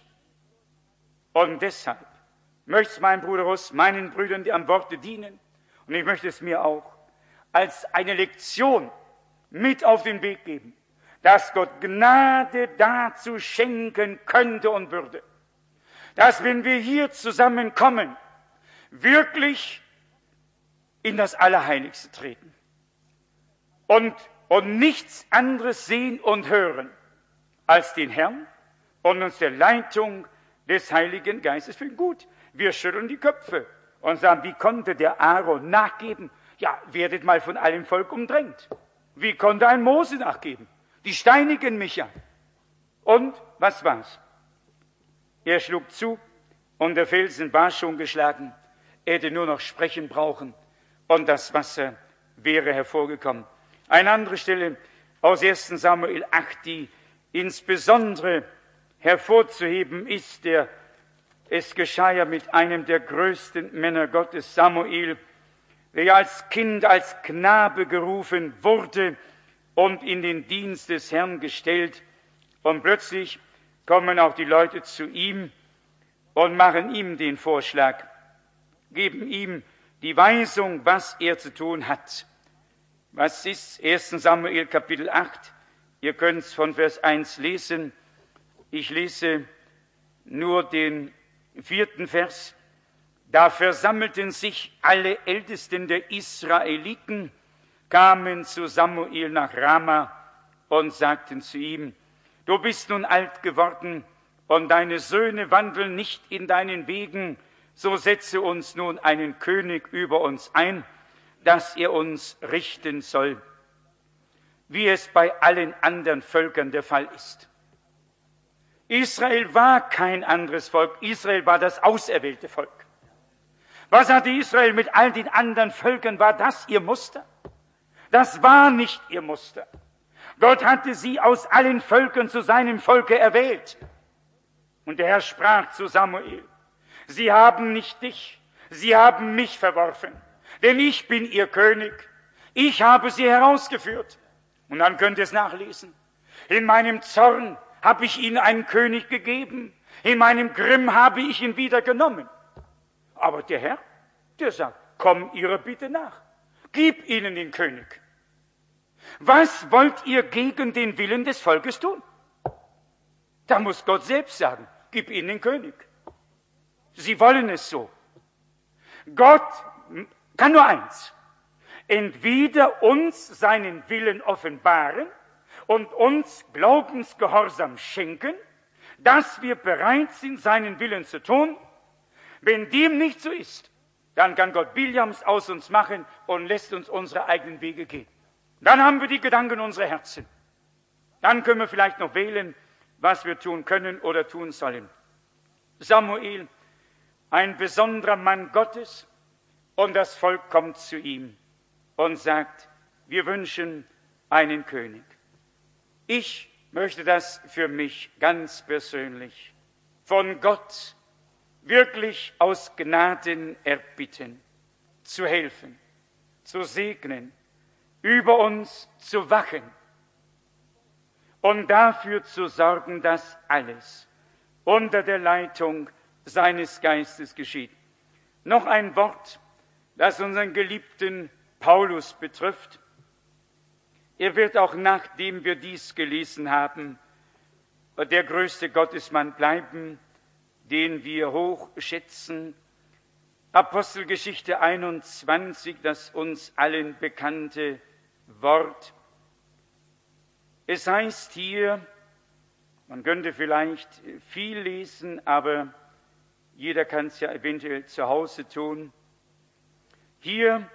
Und deshalb möchte mein Bruder Russ meinen Brüdern, die am Worte dienen, und ich möchte es mir auch als eine Lektion mit auf den Weg geben, dass Gott Gnade dazu schenken könnte und würde, dass wenn wir hier zusammenkommen, wirklich in das Allerheiligste treten und nichts anderes sehen und hören als den Herrn und uns der Leitung des Heiligen Geistes fühlen. Gut, wir schütteln die Köpfe und sagen, wie konnte der Aaron nachgeben? Ja, werdet mal von allem Volk umdrängt. Wie konnte ein Mose nachgeben? Die steinigen mich ja. Und was war's? Er schlug zu und der Felsen war schon geschlagen. Er hätte nur noch sprechen brauchen und das Wasser wäre hervorgekommen. Eine andere Stelle aus 1. Samuel 8, die insbesondere hervorzuheben ist, es geschah ja mit einem der größten Männer Gottes, Samuel, der ja als Kind, als Knabe gerufen wurde und in den Dienst des Herrn gestellt. Und plötzlich kommen auch die Leute zu ihm und machen ihm den Vorschlag, geben ihm die Weisung, was er zu tun hat. Was ist 1. Samuel Kapitel 8? Ihr könnt es von Vers 1 lesen. Ich lese nur den 4. Vers. Da versammelten sich alle Ältesten der Israeliten, kamen zu Samuel nach Rama und sagten zu ihm, du bist nun alt geworden und deine Söhne wandeln nicht in deinen Wegen, so setze uns nun einen König über uns ein, dass er uns richten soll, wie es bei allen anderen Völkern der Fall ist. Israel war kein anderes Volk, Israel war das auserwählte Volk. Was hatte Israel mit all den anderen Völkern? War das ihr Muster? Das war nicht ihr Muster. Gott hatte sie aus allen Völkern zu seinem Volke erwählt. Und der Herr sprach zu Samuel, sie haben nicht dich, sie haben mich verworfen, denn ich bin ihr König, ich habe sie herausgeführt. Und dann könnt ihr es nachlesen. In meinem Zorn habe ich ihnen einen König gegeben, in meinem Grimm habe ich ihn wieder genommen. Aber der Herr, der sagt, komm ihrer Bitte nach, gib ihnen den König. Was wollt ihr gegen den Willen des Volkes tun? Da muss Gott selbst sagen, gib ihnen den König. Sie wollen es so. Gott kann nur eins, entweder uns seinen Willen offenbaren und uns Glaubensgehorsam schenken, dass wir bereit sind, seinen Willen zu tun. Wenn dem nicht so ist, dann kann Gott Biljams aus uns machen und lässt uns unsere eigenen Wege gehen. Dann haben wir die Gedanken unserer Herzen. Dann können wir vielleicht noch wählen, was wir tun können oder tun sollen. Samuel, ein besonderer Mann Gottes, und das Volk kommt zu ihm und sagt, wir wünschen einen König. Ich möchte das für mich ganz persönlich von Gott wirklich aus Gnaden erbitten, zu helfen, zu segnen, über uns zu wachen und dafür zu sorgen, dass alles unter der Leitung seines Geistes geschieht. Noch ein Wort, das unseren geliebten Paulus betrifft. Er wird auch, nachdem wir dies gelesen haben, der größte Gottesmann bleiben, den wir hoch schätzen. Apostelgeschichte 21, das uns allen bekannte Wort. Es heißt hier, man könnte vielleicht viel lesen, aber jeder kann es ja eventuell zu Hause tun. Hier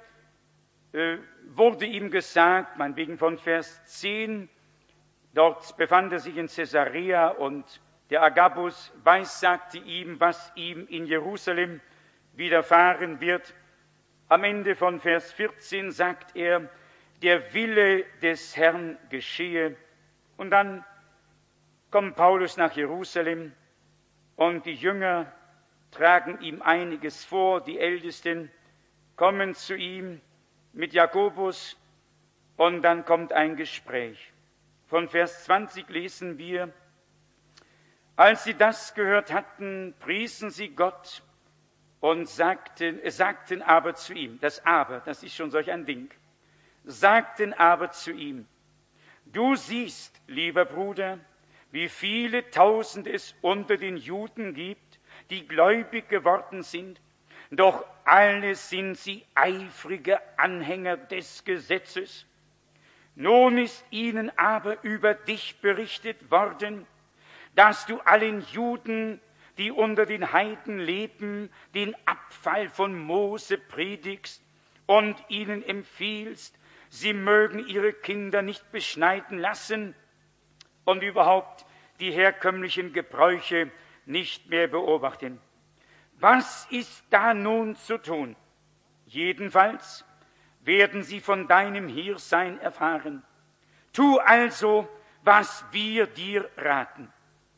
wurde ihm gesagt, meinetwegen von Vers 10, dort befand er sich in Caesarea und der Agabus weissagte ihm, was ihm in Jerusalem widerfahren wird. Am Ende von Vers 14 sagt er, der Wille des Herrn geschehe Und dann kommt Paulus nach Jerusalem und die Jünger tragen ihm einiges vor. Die Ältesten kommen zu ihm mit Jakobus und dann kommt ein Gespräch. Von Vers 20 lesen wir: Als sie das gehört hatten, priesen sie Gott und sagten aber zu ihm, das Aber, das ist schon solch ein Ding, sagten aber zu ihm: Du siehst, lieber Bruder, wie viele Tausend es unter den Juden gibt, die gläubig geworden sind, doch alle sind sie eifrige Anhänger des Gesetzes. Nun ist ihnen aber über dich berichtet worden, dass du allen Juden, die unter den Heiden leben, den Abfall von Mose predigst und ihnen empfiehlst, sie mögen ihre Kinder nicht beschneiden lassen und überhaupt die herkömmlichen Gebräuche nicht mehr beobachten. Was ist da nun zu tun? Jedenfalls werden sie von deinem Hiersein erfahren. Tu also, was wir dir raten.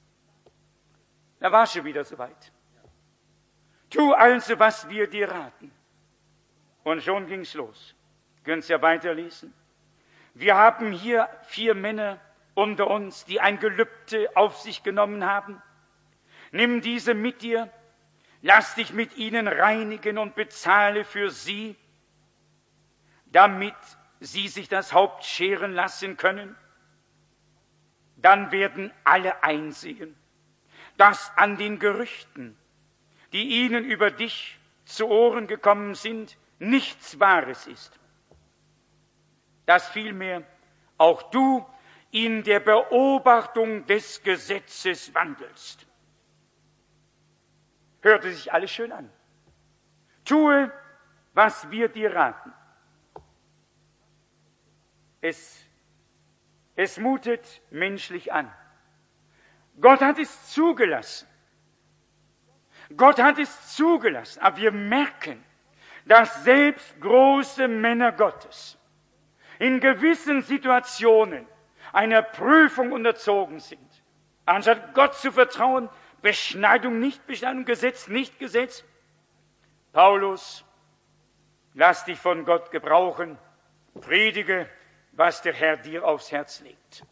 Da war schon wieder soweit. Tu also, was wir dir raten. Und schon ging's los. Könnt ihr ja weiterlesen. Wir haben hier 4 Männer unter uns, die ein Gelübde auf sich genommen haben. Nimm diese mit dir, lass dich mit ihnen reinigen und bezahle für sie, damit sie sich das Haupt scheren lassen können. Dann werden alle einsehen, dass an den Gerüchten, die ihnen über dich zu Ohren gekommen sind, nichts Wahres ist. Dass vielmehr auch du in der Beobachtung des Gesetzes wandelst. Hörte sich alles schön an. Tue, was wir dir raten. Es mutet menschlich an. Gott hat es zugelassen. Gott hat es zugelassen. Aber wir merken, dass selbst große Männer Gottes in gewissen Situationen einer Prüfung unterzogen sind. Anstatt Gott zu vertrauen, Beschneidung nicht Beschneidung, Gesetz nicht Gesetz. Paulus, lass dich von Gott gebrauchen, predige, was der Herr dir aufs Herz legt.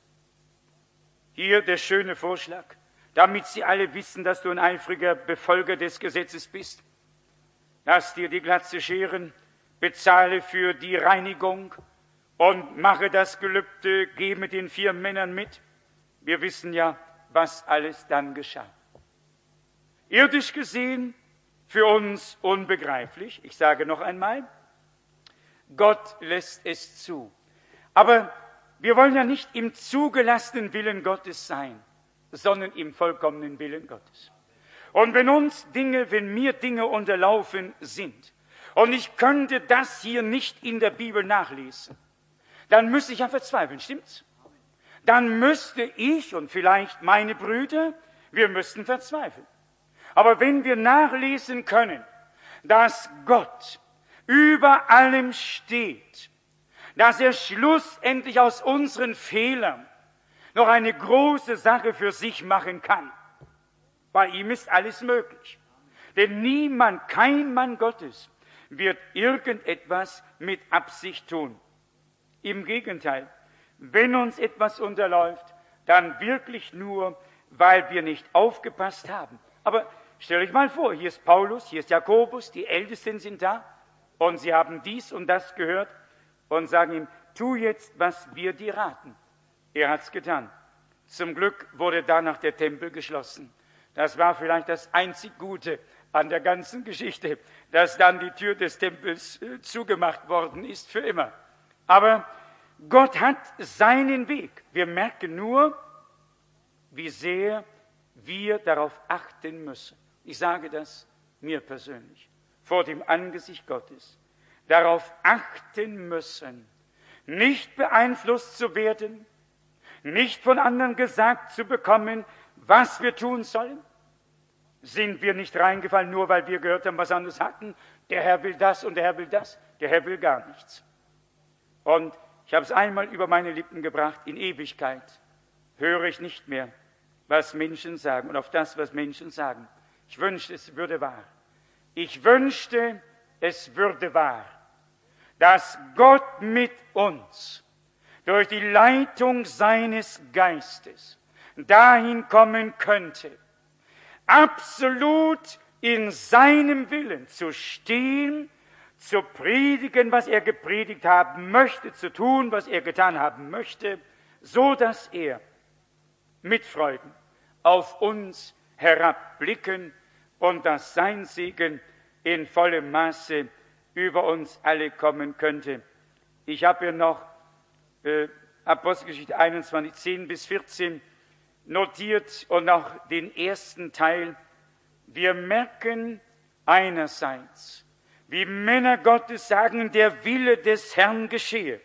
Hier der schöne Vorschlag, damit sie alle wissen, dass du ein eifriger Befolger des Gesetzes bist. Lass dir die Glatze scheren, bezahle für die Reinigung und mache das Gelübde, geh mit den 4 Männern mit. Wir wissen ja, was alles dann geschah. Irdisch gesehen für uns unbegreiflich. Ich sage noch einmal, Gott lässt es zu. Aber wir wollen ja nicht im zugelassenen Willen Gottes sein, sondern im vollkommenen Willen Gottes. Und wenn mir Dinge unterlaufen sind und ich könnte das hier nicht in der Bibel nachlesen, dann müsste ich ja verzweifeln, stimmt's? Dann müsste ich und vielleicht meine Brüder, wir müssten verzweifeln. Aber wenn wir nachlesen können, dass Gott über allem steht, dass er schlussendlich aus unseren Fehlern noch eine große Sache für sich machen kann, bei ihm ist alles möglich. Denn niemand, kein Mann Gottes, wird irgendetwas mit Absicht tun. Im Gegenteil, wenn uns etwas unterläuft, dann wirklich nur, weil wir nicht aufgepasst haben. Aber stell euch mal vor, hier ist Paulus, hier ist Jakobus, die Ältesten sind da und sie haben dies und das gehört und sagen ihm, tu jetzt, was wir dir raten. Er hat's getan. Zum Glück wurde danach der Tempel geschlossen. Das war vielleicht das einzig Gute an der ganzen Geschichte, dass dann die Tür des Tempels zugemacht worden ist für immer. Aber Gott hat seinen Weg. Wir merken nur, wie sehr wir darauf achten müssen. Ich sage das mir persönlich, vor dem Angesicht Gottes, darauf achten müssen, nicht beeinflusst zu werden, nicht von anderen gesagt zu bekommen, was wir tun sollen. Sind wir nicht reingefallen, nur weil wir gehört haben, was andere hatten? Der Herr will das und der Herr will das. Der Herr will gar nichts. Und ich habe es einmal über meine Lippen gebracht, in Ewigkeit höre ich nicht mehr, was Menschen sagen und auf das, was Menschen sagen. Ich wünschte, es würde wahr. Ich wünschte, es würde wahr, dass Gott mit uns durch die Leitung seines Geistes dahin kommen könnte, absolut in seinem Willen zu stehen, zu predigen, was er gepredigt haben möchte, zu tun, was er getan haben möchte, so dass er mit Freuden auf uns herabblicken und dass sein Segen in vollem Maße über uns alle kommen könnte. Ich habe hier noch Apostelgeschichte 21, 10 bis 14 notiert und auch den ersten Teil. Wir merken einerseits, wie Männer Gottes sagen, der Wille des Herrn geschehe.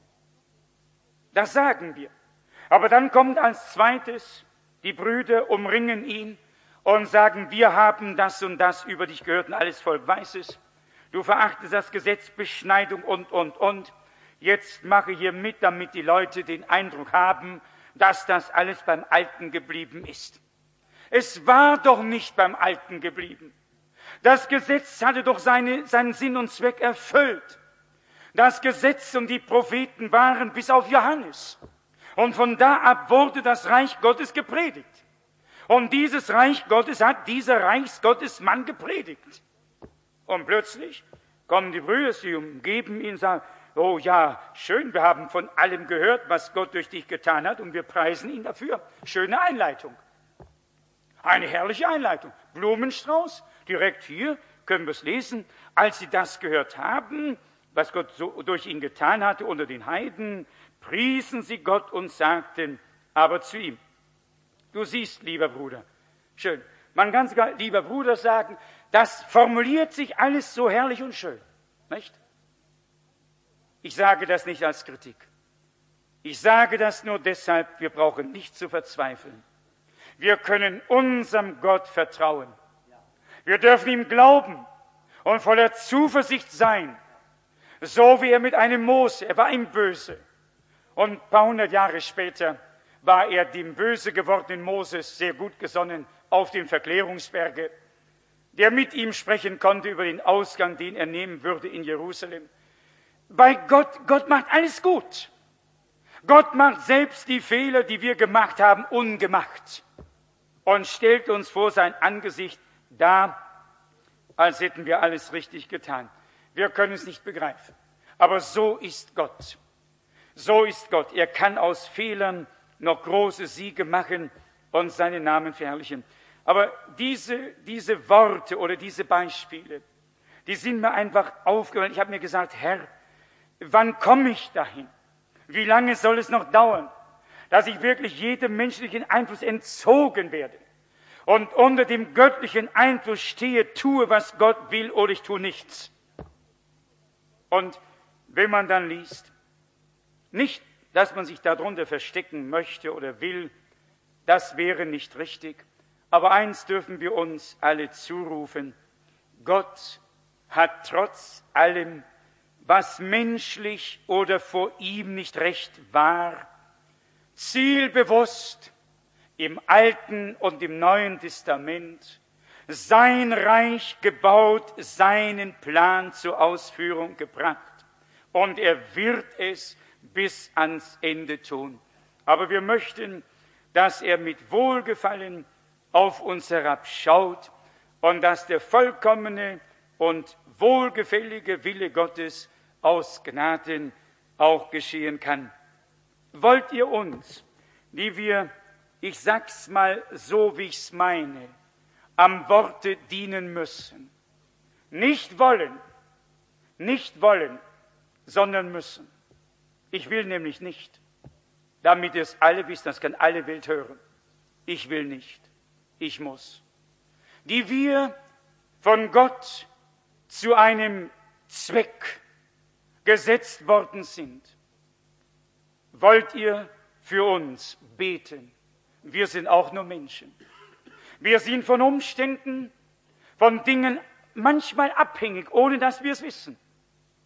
Das sagen wir. Aber dann kommt als zweites, die Brüder umringen ihn und sagen, wir haben das und das über dich gehört und alles Volk weiß es. Du verachtest das Gesetz, Beschneidung und. Jetzt mache hier mit, damit die Leute den Eindruck haben, dass das alles beim Alten geblieben ist. Es war doch nicht beim Alten geblieben. Das Gesetz hatte doch seinen Sinn und Zweck erfüllt. Das Gesetz und die Propheten waren bis auf Johannes. Und von da ab wurde das Reich Gottes gepredigt. Und dieses Reich Gottes hat dieser Reichsgottesmann gepredigt. Und plötzlich kommen die Brüder, sie umgeben ihn und sagen, oh ja, schön, wir haben von allem gehört, was Gott durch dich getan hat und wir preisen ihn dafür. Schöne Einleitung. Eine herrliche Einleitung. Blumenstrauß, direkt hier können wir es lesen. Als sie das gehört haben, was Gott so durch ihn getan hatte unter den Heiden, priesen sie Gott und sagten aber zu ihm. Du siehst, lieber Bruder, schön, man kann sogar lieber Bruder sagen, das formuliert sich alles so herrlich und schön, nicht? Ich sage das nicht als Kritik. Ich sage das nur deshalb, wir brauchen nicht zu verzweifeln. Wir können unserem Gott vertrauen. Wir dürfen ihm glauben und voller Zuversicht sein, so wie er mit einem Mose, er war ihm böse. Und ein paar hundert Jahre später war er dem böse gewordenen Moses sehr gut gesonnen auf dem Verklärungsberge, der mit ihm sprechen konnte über den Ausgang, den er nehmen würde in Jerusalem. Bei Gott macht alles gut. Gott macht selbst die Fehler, die wir gemacht haben, ungemacht und stellt uns vor sein Angesicht da, als hätten wir alles richtig getan. Wir können es nicht begreifen. Aber so ist Gott. So ist Gott. Er kann aus Fehlern noch große Siege machen und seinen Namen verherrlichen. Aber diese Worte oder diese Beispiele, die sind mir einfach aufgefallen. Ich habe mir gesagt, Herr, wann komme ich dahin? Wie lange soll es noch dauern, dass ich wirklich jedem menschlichen Einfluss entzogen werde und unter dem göttlichen Einfluss stehe, tue, was Gott will, oder ich tue nichts. Und wenn man dann liest, nicht, dass man sich darunter verstecken möchte oder will, das wäre nicht richtig. Aber eins dürfen wir uns alle zurufen, Gott hat trotz allem, was menschlich oder vor ihm nicht recht war, zielbewusst im Alten und im Neuen Testament sein Reich gebaut, seinen Plan zur Ausführung gebracht. Und er wird es bis ans Ende tun. Aber wir möchten, dass er mit Wohlgefallen auf uns herabschaut und dass der vollkommene und wohlgefällige Wille Gottes aus Gnaden auch geschehen kann. Wollt ihr uns, die wir, ich sag's mal so, wie ich's meine, am Worte dienen müssen, nicht wollen, sondern müssen. Ich will nämlich nicht, damit ihr es alle wisst, das kann alle Welt hören. Ich will nicht, ich muss. Die wir von Gott zu einem Zweck gesetzt worden sind. Wollt ihr für uns beten? Wir sind auch nur Menschen. Wir sind von Umständen, von Dingen manchmal abhängig, ohne dass wir es wissen.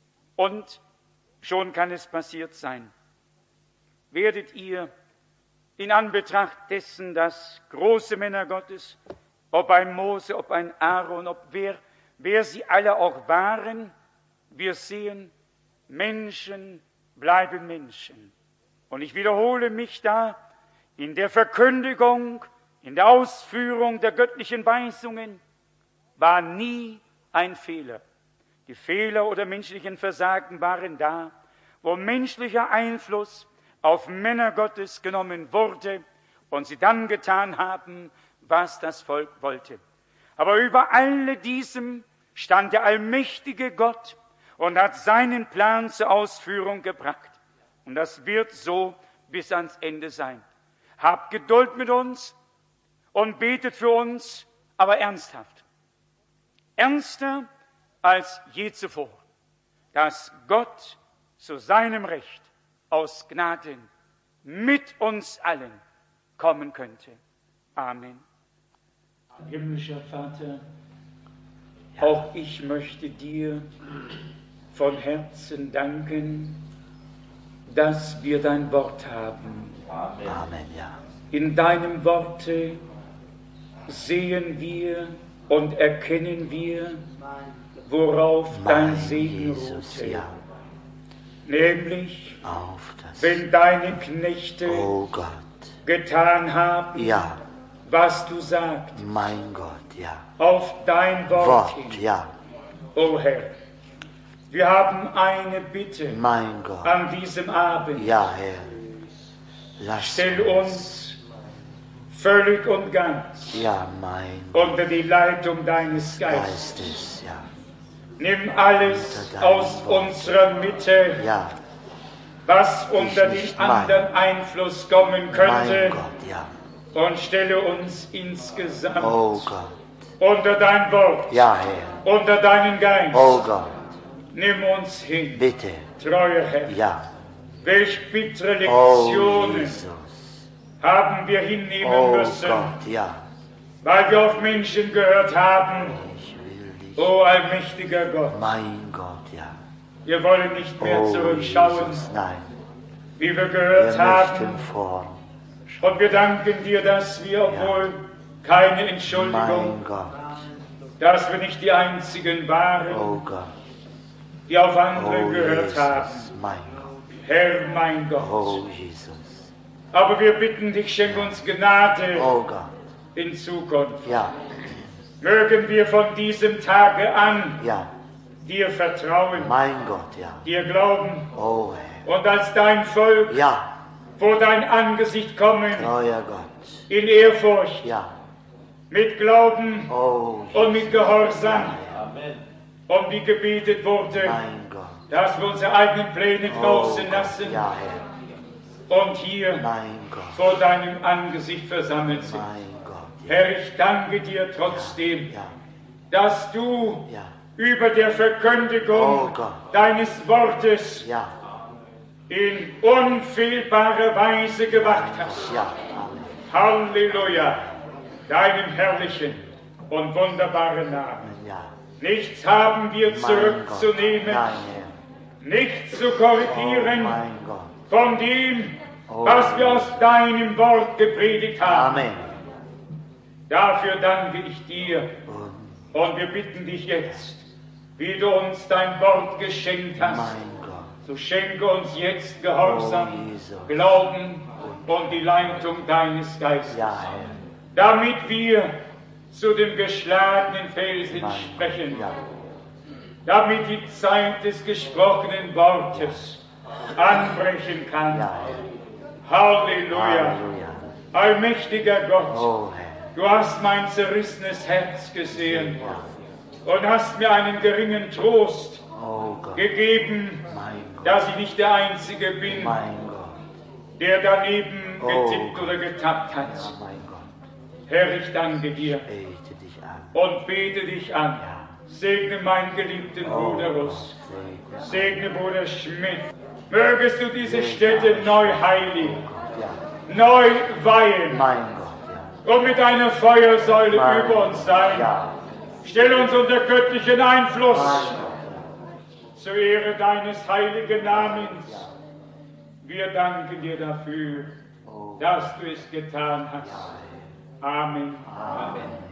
Und schon kann es passiert sein. Werdet ihr in Anbetracht dessen, dass große Männer Gottes, ob ein Mose, ob ein Aaron, ob wer sie alle auch waren, wir sehen, Menschen bleiben Menschen. Und ich wiederhole mich da in der Verkündigung, in der Ausführung der göttlichen Weisungen, war nie ein Fehler. Die Fehler oder menschlichen Versagen waren da, wo menschlicher Einfluss auf Männer Gottes genommen wurde und sie dann getan haben, was das Volk wollte. Aber über alle diesem stand der allmächtige Gott und hat seinen Plan zur Ausführung gebracht. Und das wird so bis ans Ende sein. Habt Geduld mit uns und betet für uns, aber ernsthaft. Ernster als je zuvor, dass Gott zu seinem Recht aus Gnaden mit uns allen kommen könnte. Amen. Himmlischer Vater, auch ich möchte dir von Herzen danken, dass wir dein Wort haben. Amen, ja. In deinem Worte sehen wir und erkennen wir, worauf dein Segen ruhte. Ja. Nämlich, Auf das, wenn deine Knechte oh Gott, getan haben, ja, was du sagst, mein Gott, ja, auf dein Wort Wort, hin. ja, O Herr, wir haben eine Bitte mein Gott, an diesem Abend. ja, Herr, lass Stell uns völlig und ganz ja, mein Gott, unter die Leitung deines Geistes. Geistes, ja, Nimm alles Unter deinem aus Wort. unserer Mitte, ja, was unter den nicht mein. anderen Einfluss kommen mein könnte, Gott, ja, und stelle uns insgesamt oh Gott, unter dein Wort, ja, Herr, unter deinen Geist. oh Gott, Nimm uns hin, bitte, treuer Herr. ja, Welch bittere oh Lektionen Jesus, haben wir hinnehmen oh müssen, Gott, ja, weil wir auf Menschen gehört haben. ich will dich, O allmächtiger Gott, mein Gott, ja, wir wollen nicht mehr oh zurückschauen, Jesus, nein, wie wir wir gehört haben. möchten vor, Und wir danken dir, dass wir, obwohl keine Entschuldigung, mein Gott, dass wir nicht die einzigen waren, oh Gott, die auf andere oh gehört haben. Jesus, mein Gott, Herr, mein Gott. oh Jesus, Aber wir bitten dich, schenk uns Gnade oh Gott, in Zukunft. ja, Mögen wir von diesem Tage an ja, dir vertrauen, mein Gott, ja, dir glauben oh Herr, und als dein Volk ja, vor dein Angesicht kommen, treuer Gott, in Ehrfurcht, ja, mit Glauben oh und mit Gehorsam. Herr, Und wie gebetet wurde, mein Gott, dass wir unsere eigenen Pläne oh draußen Gott, lassen ja, Herr, und hier mein Gott, vor deinem Angesicht versammelt sind. mein Gott, ja, Herr, ich danke dir trotzdem, ja, dass du ja, über der Oh Verkündigung Gott. deines Wortes ja, in unfehlbarer Weise gewacht hast. ja, Amen, Halleluja, deinem herrlichen und wunderbaren Namen. ja, Nichts haben wir mein zurückzunehmen, Gott, nein, Herr, nichts zu oh korrigieren mein Gott, von dem, Oh. was wir aus deinem Wort gepredigt haben. Amen, Dafür danke ich dir und und wir bitten dich jetzt, wie du uns dein Wort geschenkt hast, mein Gott, so schenke uns jetzt Gehorsam, Oh, Jesus. Glauben und die Leitung deines Geistes, ja, Herr, damit wir zu dem geschlagenen Felsen mein sprechen, Gott, ja, damit die Zeit des gesprochenen Wortes anbrechen kann. ja, Halleluja. Halleluja, Allmächtiger Gott, oh Herr, du hast mein zerrissenes Herz gesehen ja, und hast mir einen geringen Trost oh Gott, gegeben, mein Gott, dass ich nicht der Einzige bin, mein Gott, der daneben Oh getippt Gott. oder getappt hat. ja, mein Gott, Herr, ich danke dir bete dich an, und bete dich an. ja, Segne meinen geliebten oh Bruder Gott, Russ. segne, Segne Bruder Schmidt. Mögest du diese Stätte neu heiligen, ja, neu weihen mein Gott, ja, und mit einer Feuersäule mein über uns sein. ja, Stell uns unter göttlichen Einfluss mein Gott, zur Ehre deines heiligen Namens. Wir danken dir dafür dass du es getan hast. Amen. Amen.